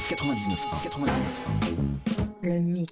99.1. Le mix.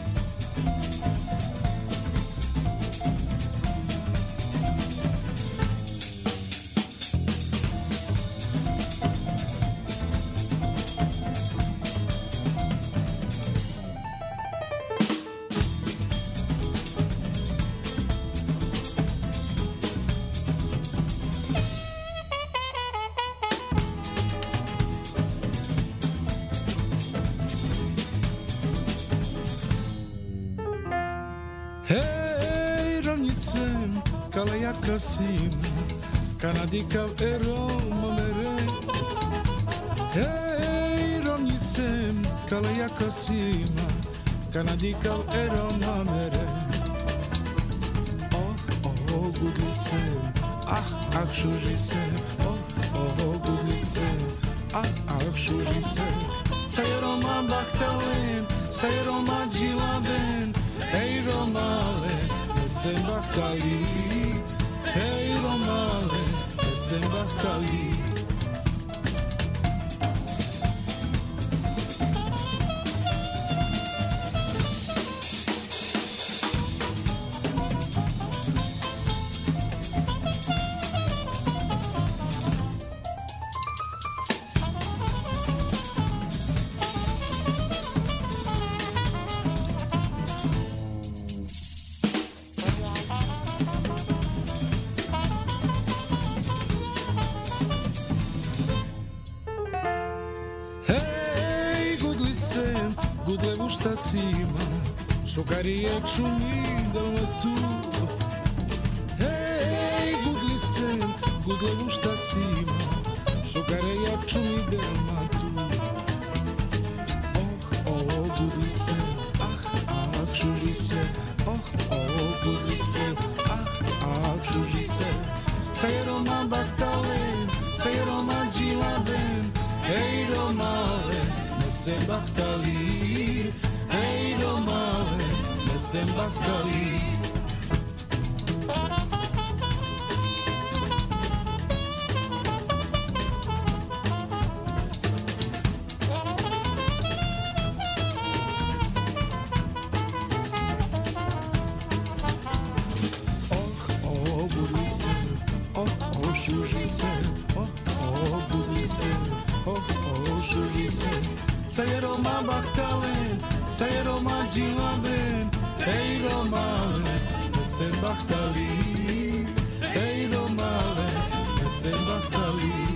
Kasim, Kanadika Eromere. Hey, Ronisem, Kalayakasima, Kanadika Eromere. Oh, Gudlisem, Shujisem, Gudlisem, Shujisem. Sayroma Baktalim, Sayroma Jilaben, Hey Romale, Sem Baktali. Hey Romale, Sem Baktali. Cima, Chocaria Chumida tu. Hey, Gudle Busta Cima, Chocaria Chumida tu. Oh, Gudlice, Chujice, Gudlice, Chujice. Sayroma Baktalen, Sayroma Jilaben, Hey Romale, Sem Baktali. Hey Romale, Sem Baktali. Sayroma Baktalen, Sayroma Jilaben, Hey Romale, Sem Baktali. Hey Romale, Sem Baktali.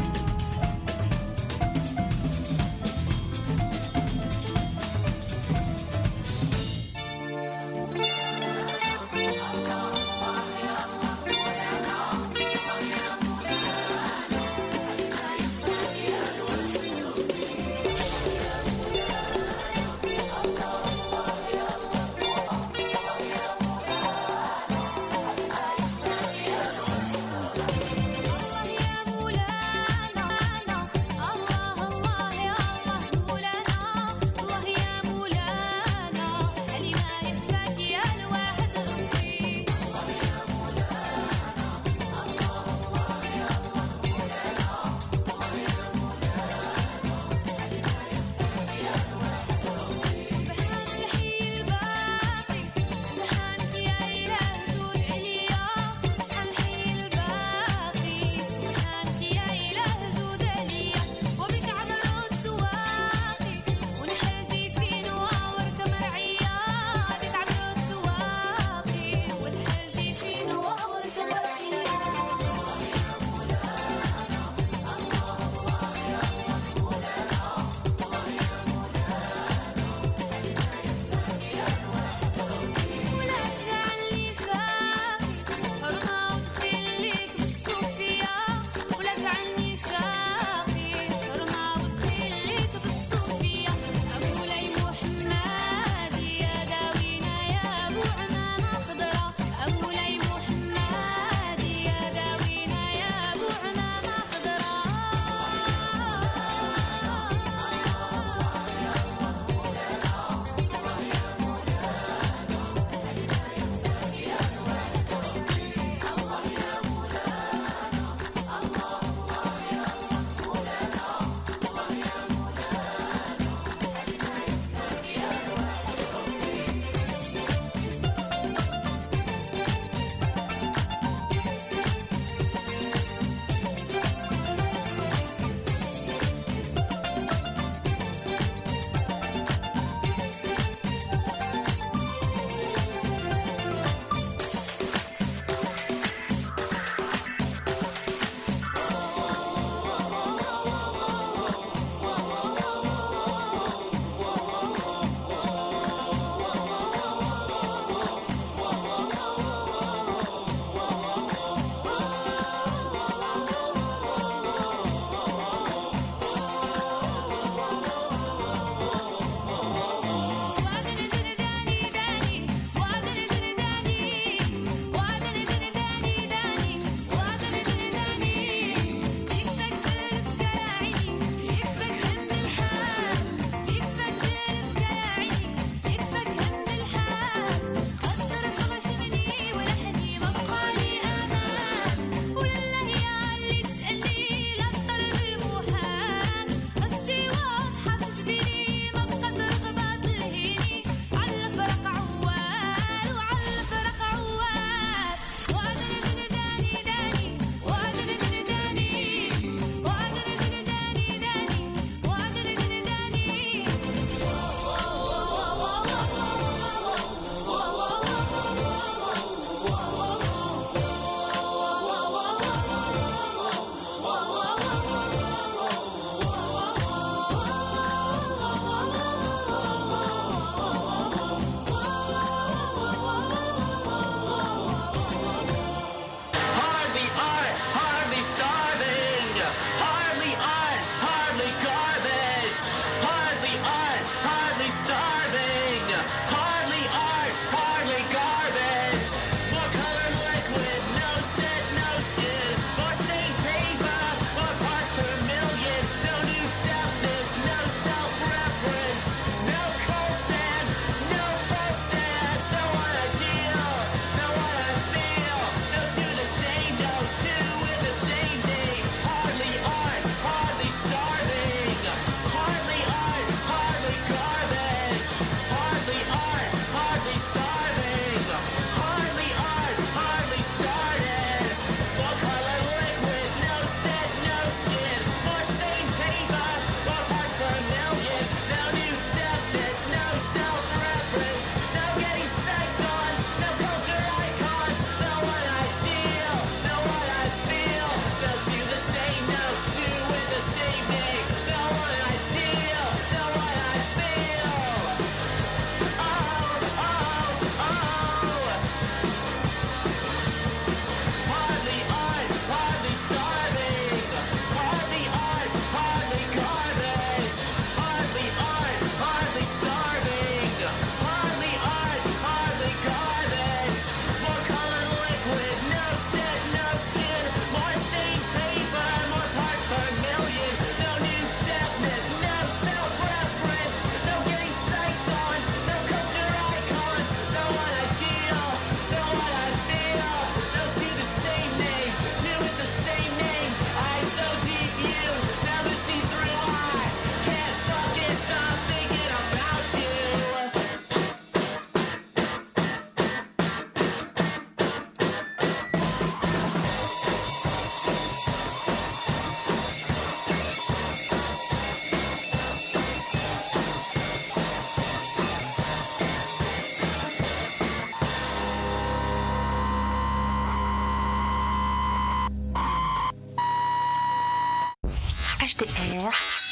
HDR.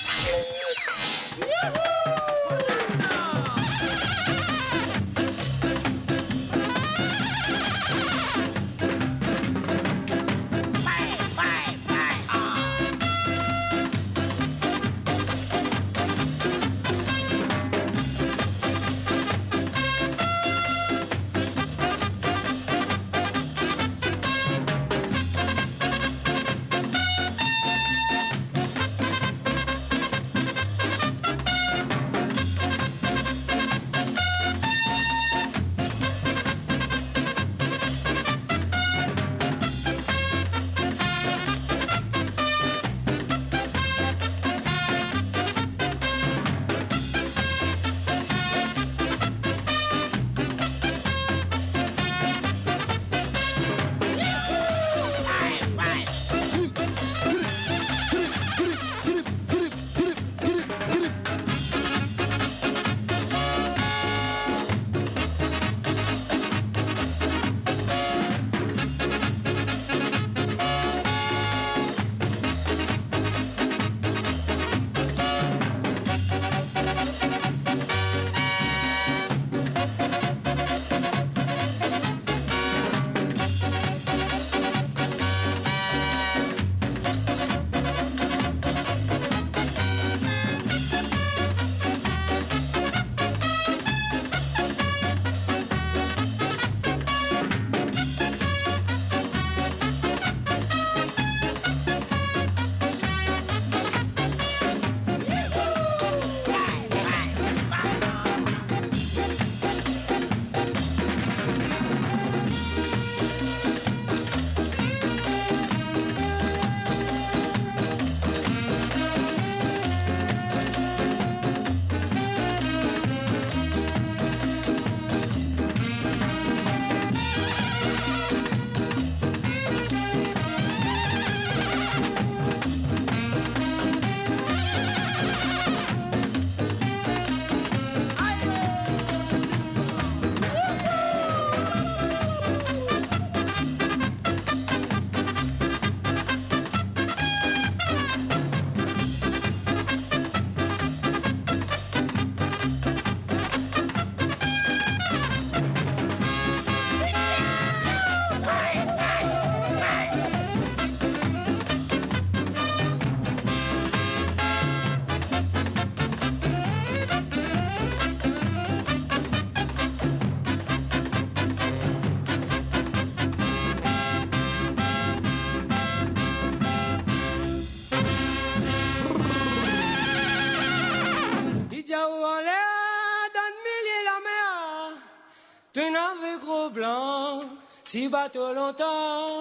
Si bateau longtemps,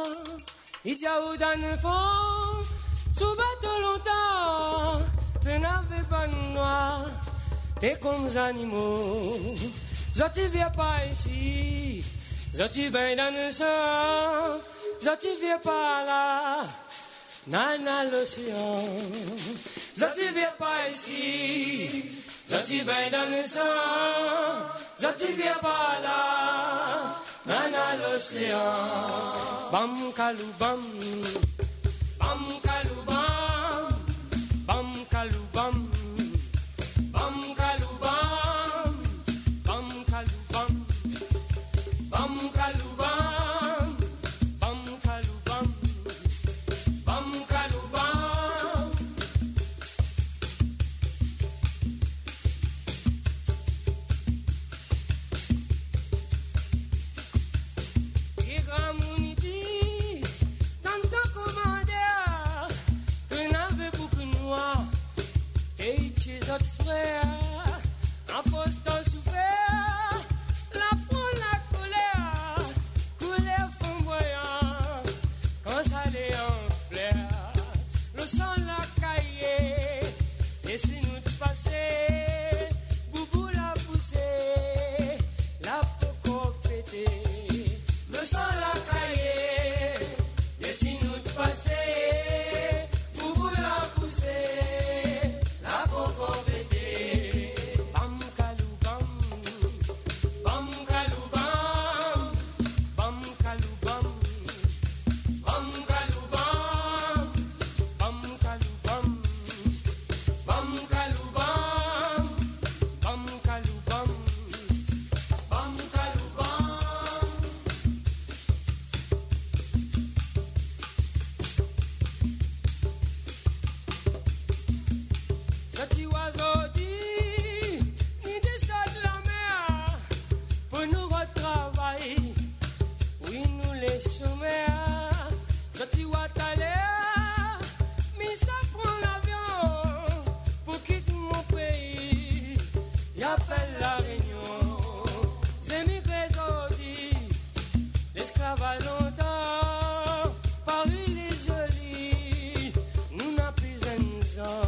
il y a où dans le fond, sous bateau longtemps, tu n'avais pas de noir, t'es comme les animaux. Ça tu viens pas ici, ça tu viens dans le sang, ça tu viens pas là, nana l'océan. Ça tu viens pas ici, ça tu viens dans le sang, ça tu viens pas là. Nana l'océan, bam kalou bam, bam kalou bam, bam kalou bam, bam kalou bam, bam kalou bam, bam kalou bam, bam kalou bam, bam kalou bam. Petit oiseau dit, ni descend de la mer, pour nous votre travail, oui nous les sommets, petit ouatalé, mais ça prend l'avion, pour quitter mon pays, y appelle la Réunion, c'est migré aujourd'hui, l'esclave a longtemps, Paris les jolis, nous n'a plus un sang.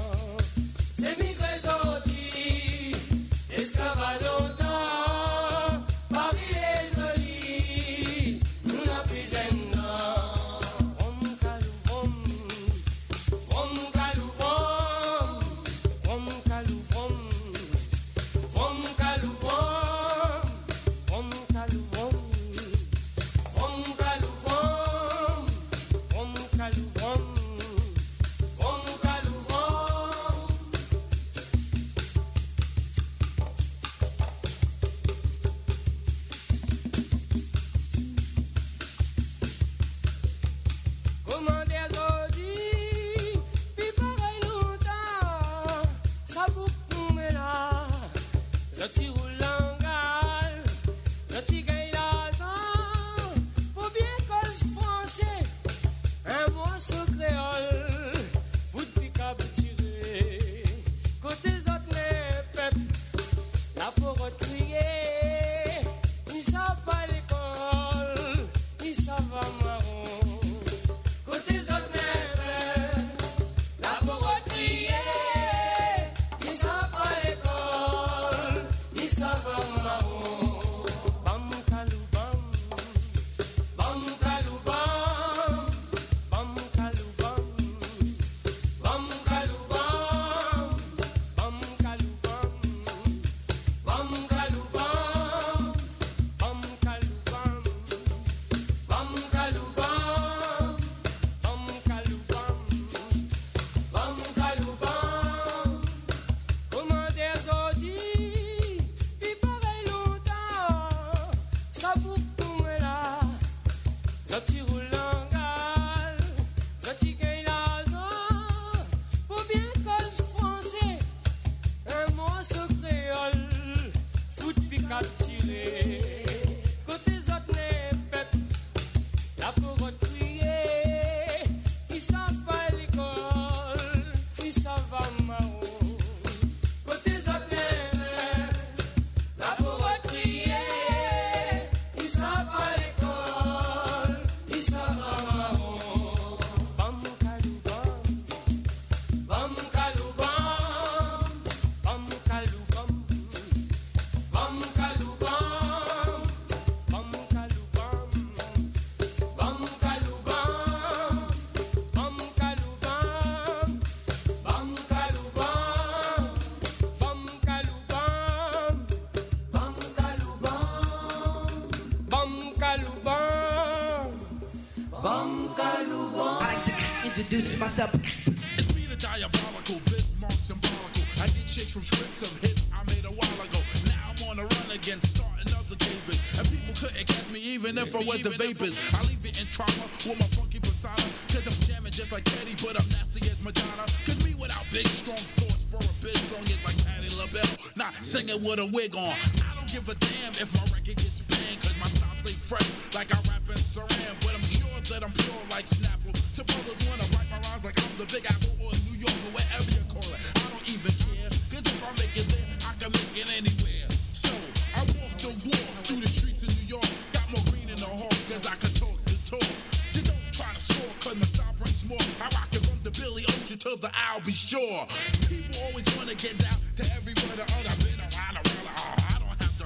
Introduce myself. It's me, the diabolical, Bismarck symbolical. I get chicks from scripts of hits I made a while ago. Now I'm on the run again, starting up the capers. And people couldn't catch me even if I was the vapors. I leave it in trauma with my funky persona. Cause I'm jamming just like Teddy, but I'm nasty as Madonna. Cause me without big, strong swords for a biz song is like Patti LaBelle. Not singing with a wig on. I don't give a damn if my record gets banned. Cause my style stay fresh like I rap in Saran. But I'm sure that I'm pure like Snapple. So brothers wanna write my rhymes like I'm the Big Apple or New York or wherever you call it. I don't even care. Cause if I make it there, I can make it anywhere. So I walk the walk through the streets of New York. Got more green in the heart cause I can talk the talk. Just don't try to score cause my style brings more. I rock it from the Billy Ocean to the I'll Be Sure. People always wanna get down to every word or other. I've been around, I don't have to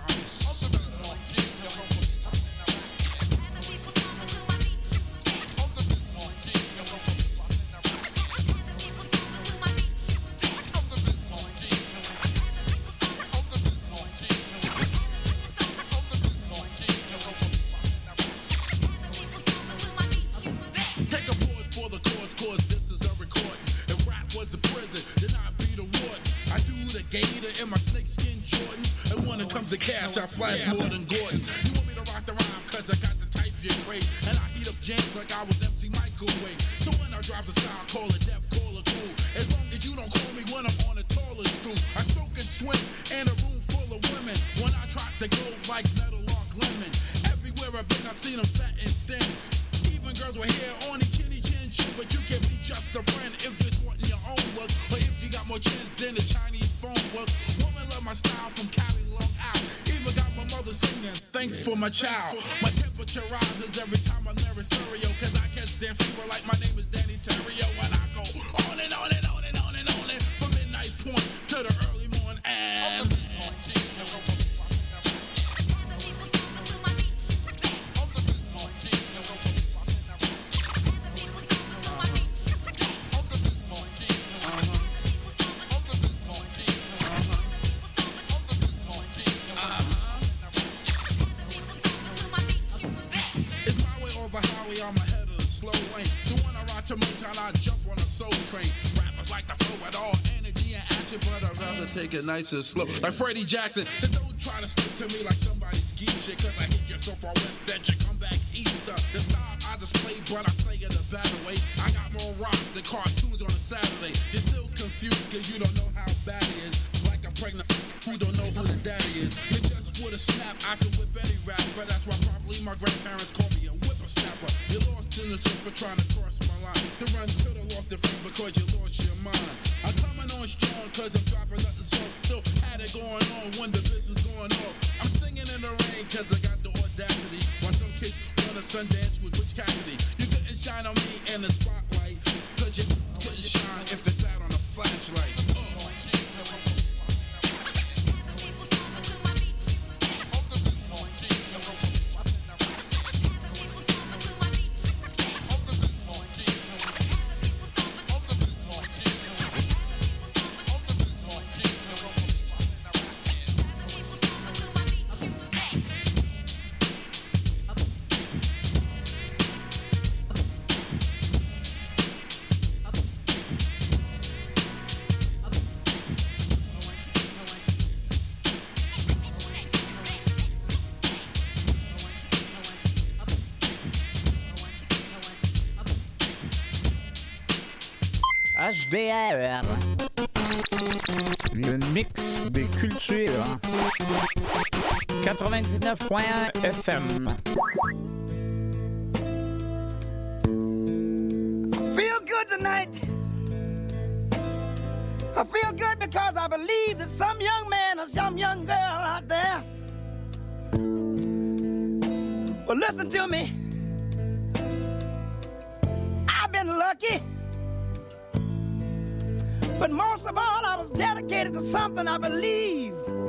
in my snakeskin Jordans. And when it comes to cash, I flash more than Gordon. You want me to rock the rhyme cause I got the type you crave. And I heat up jams like I was MC Microwave. So when I drop the style, call it deaf, call it cool. As long as you don't call me when I'm on a taller like Metal Lark Lemon. Everywhere I've been, I've seen them fat and thin. Even girls with hair on the chinny chin chin, but you can be just a friend if you're wanting your own look, or if you got more chins than the Chinese phone book. Woman love my style from Cali, Long Island. Even got my mother singing, thanks for my child. My temperature rises every time I'm near a stereo, cause I catch their fever like my name is Danny Terrio. And I go on and on and on and on and on and from midnight point to the early morning. And on my head of the slow lane. The one I ride to Motown, I jump on a soul train. Rappers like to flow with all energy and action, but I'd rather take it nice and slow. Like Freddie Jackson, so don't try to stick to me like somebody's geek shit, cause I hit you so far west that you come back east. The style I display, but I say it a better way. I got more rocks than cartoons on a Saturday. You're still confused cause you don't know how bad it is. Like a pregnant who don't know who the daddy is. You just with a snap, I can whip any rap, but that's why probably my grandparents call me a whippersnapper. You're lost in the sun for trying to cross my line. To run to the lost the front because you lost your mind. I'm coming on strong cause I'm dropping nothing soft. Still had it going on when the business going off. I'm singing in the rain cause I got the audacity. While some kids wanna Sundance with Butch Cassidy. You couldn't shine on me in the spotlight, cause you couldn't shine if it's out on a flashlight. HDR, le mix des cultures, 99.1 FM. I feel good tonight. I feel good because I believe that some young man or some young girl out there will listen to me. I've been lucky. But most of all, I was dedicated to something I believe